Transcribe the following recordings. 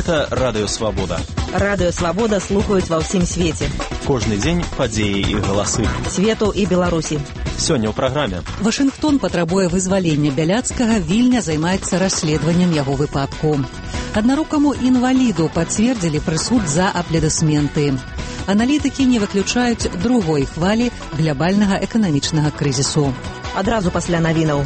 Гэта Радыё Свабода. Радыё Свабода слухаюць ва ўсім свеце. Кожны дзень падзеі і галасы. Свету і Беларусі. Сёння ў праграме. Вашынгтон патрабуе вызвалення Бяляцкага, Вільня займаецца расследаваннем яго выпадку. Аднарукаму інваліду пацвердзілі прысуд за аплодысменты. Аналітыкі не выключаюць другой хвалі глобальнага эканамічнага крызісу. Адразу пасля навінаў.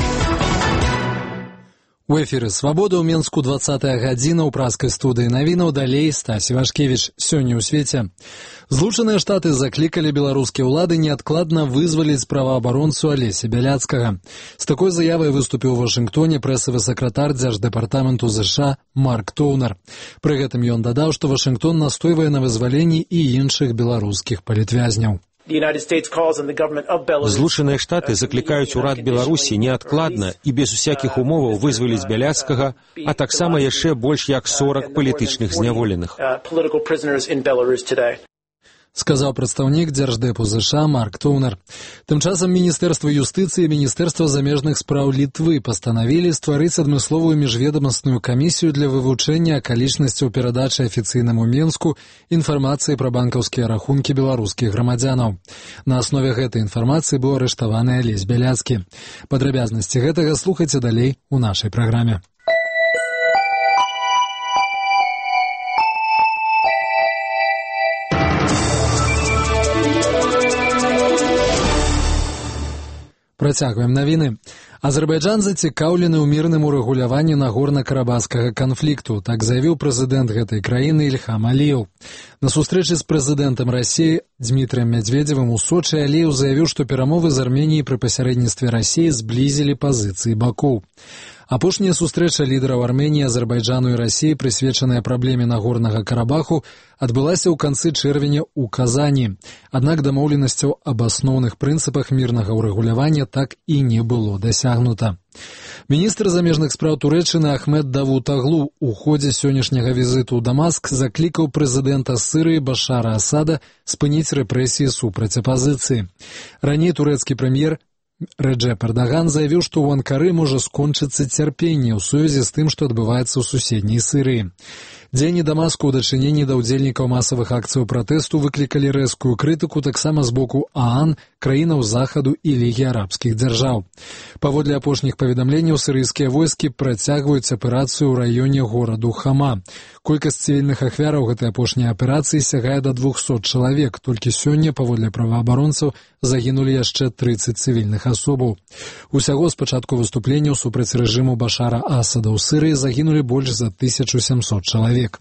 У эфіры «Свабода» ў Менску 20-я гадзіна ў праскай студыі навінаў. Далей Стась Івашкевіч. Сёння ў свеце. Злучаныя Штаты заклікалі беларускія ўлады неадкладна вызваліць праваабаронцу Алеся Бяляцкага. З такой заявай выступіў у Вашынгтоне прэсавы сакратар Дзярждэпартаменту США Марк Тоўнер. Пры гэтым ён дадаў, што Вашынгтон настойвае на вызваленні і іншых беларускіх палітвязняў. Злучаныя Штаты заклікаюць урад Беларусі неадкладна і без усякіх умоваў вызваліць Бяляцкага, а таксама яшчэ больш як 40 палітычных зняволеных. Сказаў прадстаўнік Дзярждэпу США Марк Тоўнер. Тым часам Міністэрства юстыцыі і Міністэрства замежных спраў Літвы пастанавілі стварыць адмысловую міжведамасную камісію для вывучэння акалічнасцяў перадачы афіцыйнаму Менску інфармацыі пра банкаўскія рахункі беларускіх грамадзянаў. На аснове гэтай інфармацыі быў арыштаваны Алесь Бяляцкі. Падрабязнасці гэтага слухайце далей у нашай праграме. Працягваем навіны. Азербайджан зацікаўлены ў мірным урэгуляванні нагорна-карабахскага канфлікту, так заявіў прэзідэнт гэтай краіны Ільхам Аліеў. На сустрэчы з прэзідэнтам Расіі Дмітрыем Мядзведзевым у Сочы Аліеў заявіў, што перамовы з Арменіяй пры пасярэдніцтве Расіі зблізілі пазіцыі бакоў. Апошняя сустрэча лідараў Арменіі, Азербайджану і Расіі, прысвечаная праблеме Нагорнага Карабаху, адбылася ў канцы чэрвеня ў Казані. Аднак дамоўленасцяў аб асноўных прынцыпах мірнага ўрэгулявання так і не было дасягнута. Міністр замежных спраў Турэччыны Ахмед Давутаглу у ходзе сённяшняга візіту ў Дамаск заклікаў прэзідэнта Сірыі Башара Асада спыніць рэпрэсіі супраць апазіцыі. Раней турэцкі прэм'ер Реджеп Эрдаган заявіў, што ў Анкары можа скончыцца цярпенне ў сувязі з тым, што адбываецца ў суседняй Сірыі. Дзеянні Дамаску ў дачыненні да ўдзельнікаў масавых акцыяў пратэсту выклікалі рэзкую крытыку таксама з боку ААН, краінаў Захаду і Лігі арабскіх дзяржаў. Паводле апошніх паведамленняў, сірыйскія войскі працягваюць аперацыю ў раёне гораду Хама. Колькасць цывільных ахвяраў гэтай апошняй аперацыі сягае да 200 чалавек. Толькі сёння, паводле праваабаронцаў, загінулі яшчэ 30 цывільных асобаў. Усяго з пачатку выступленняў супраць рэжыму Башара Асада ў Сірыі загінулі больш за 1700 чалавек.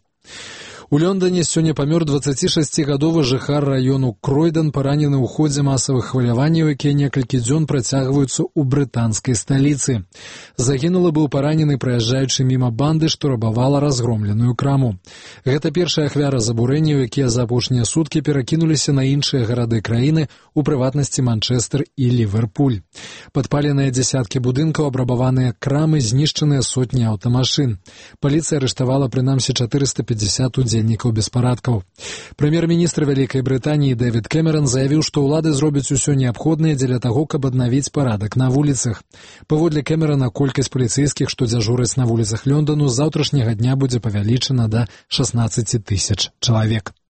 У Лондоне сёння памёр 26-гадовы жыхар раёну Кройден, паранены ў ходзе масавых хваляванняў, якія некалькі дзён працягваюцца ў брытанскай сталіцы. Загінулы быў паранены, праязджаючы міма банды, што рабавала разгромленую краму. Гэта першая ахвяра забурэнняў, якія за апошнія суткі перакінуліся на іншыя гарады краіны, у прыватнасці Манчэстэр і Ліверпуль. Падпаленыя дзясяткі будынкаў, абрабаваныя крамы, знішчаныя сотні аўтамашын. Паліцыя арыштавала прынамсі 450 удзельнікаў беспарадкаў. Прэм'ер-міністр Вялікай Брытаніі Дэвід Кэмеран заявіў, што ўлады зробяць усё неабходнае дзеля таго, каб аднавіць парадак на вуліцах. Паводле Кэмерана, колькасць паліцэйскіх, што дзяжураць на вуліцах Лондану, з заўтрашняга дня будзе павялічана да 16 000 чалавек.